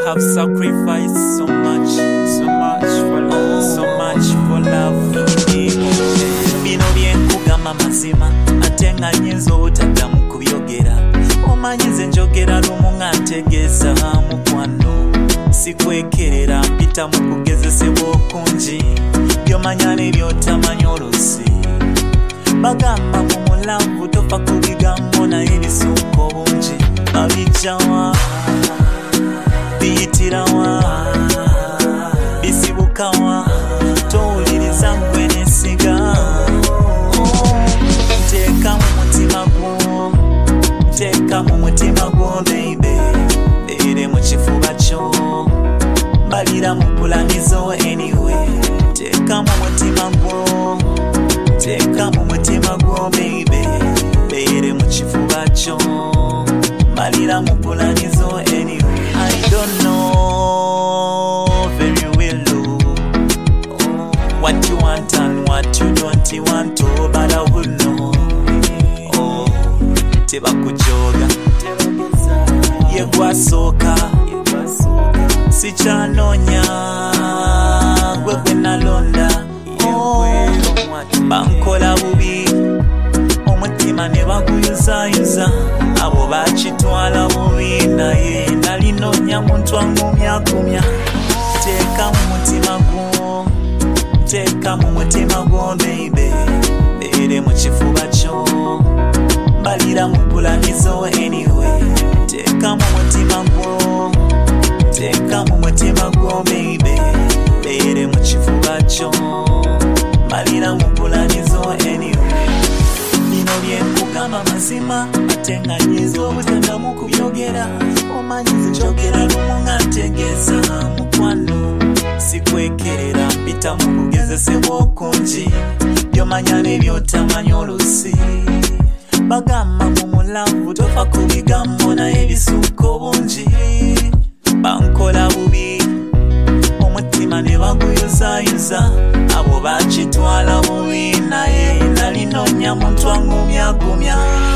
have sacrificed so much for love, so much for love. Bino byenkugamba mazima ate nga nyinza obutaddamu kubyogera. Omanyize njogera lumu nga ntegeeza mukwano, sikwekerera mpita mu kugezesebwa okungi, byomanya n'ebyotamanya oluusi. Bagamba mu mulavu tofa ku bigambo naye ebisukka obungi babijjawa, biyitirawa, bisibukawa, towuliriza gwe nesiga. Nteeka mu mutima gwo, nteeka mu mutima gwo baby, beere mu kifuba kyo, balira mu pulanizo anyway. Nteeka mu mutima gwo, nteeka mu mutima gwo baby, beere mu kifuba kyo, balira mu pulanizo anyway. I don't know very well what you want and what you don't want to, but I will know. Tebakujoga ye gwasooka, sikyanonya gwe gwe nalonda. Bankola bubi omutima ne baguyuzayuza, abo bakitwala bubi naye nalinonya muntu angumyagumya. Teeka mu mutima gwo, teeka mu mutima gwo baby, beere mu kifuba kyo, balira mu pulanizo anyway. Teeka mu mutima gwo, teeka mu mutima gwo baby, beere mu kifuba kyo, balira mu pulanizo anyway. Bino byenkugamba mazima ate nga nyinza obutaddamu kubyogera. Omanyize njogera lumu nga ntegeeza mukwano, sikwekerera mpita mu kugezesebwa okungi, byomanya n'ebyotamanya oluusi. Bagamba mu mulavu tofa ku bigambo naye ebisukka obungi. Bankola bubi omutima ne baguyuzayuza, abo bakitwala bubi naye nalinonya muntu angumyagumya.